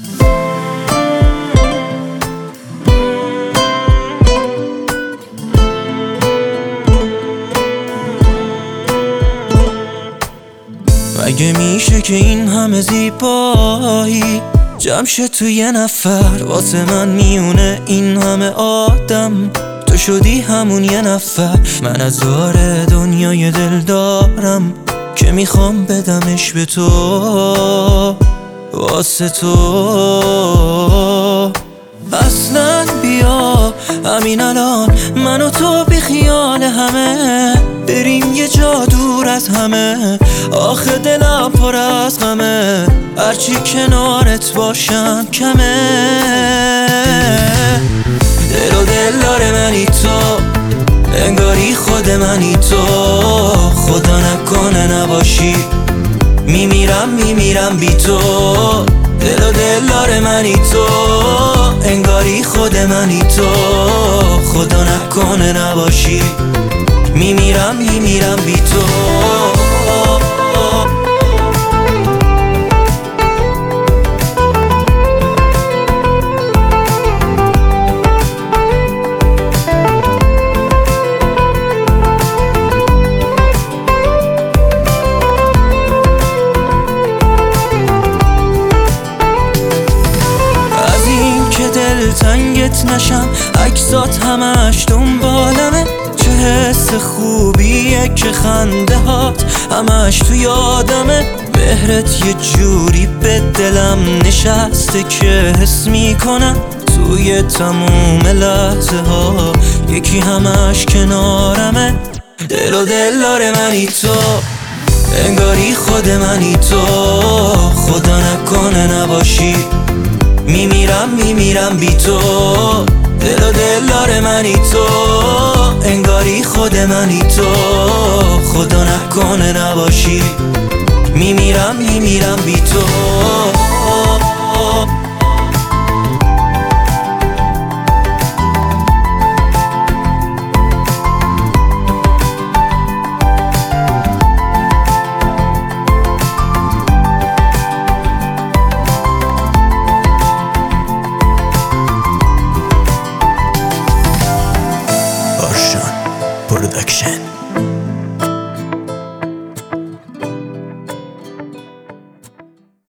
مگه میشه که این همه زیبایی جمع شه تو یه نفر؟ واسه من میونه این همه آدم تو شدی همون یه نفر. من از دار دنیای دل دارم که میخوام بدمش به تو، واسه تو. اصلا بیا همین الان من و تو بی خیال همه بریم یه جا دور از همه. آخه دلم پر از غمه، هرچی کنارت باشم کمه. دل و دلدار منی تو، انگاری خود منی تو. خدا نکنه نباشی، میمیرم بی تو. دل و دلدار منی تو، انگاری خود منی تو. خدا نکنه نباشی، میمیرم بی تو. تنگت نشم، عکسات همش دنبالمه. چه حس خوبیه که خنده هات همش تو یادمه. مهرت یه جوری به دلم نشسته که حس میکنم توی تموم لحظه ها یکی همش کنارمه. دل و دلدار منی تو، انگاری خود منی تو. خدا نکنه نباشی، میمیرم بی تو. دل و دلدار منی تو، انگاری خود منی تو. خدا نکنه نباشی، میمیرم بی تو. Production.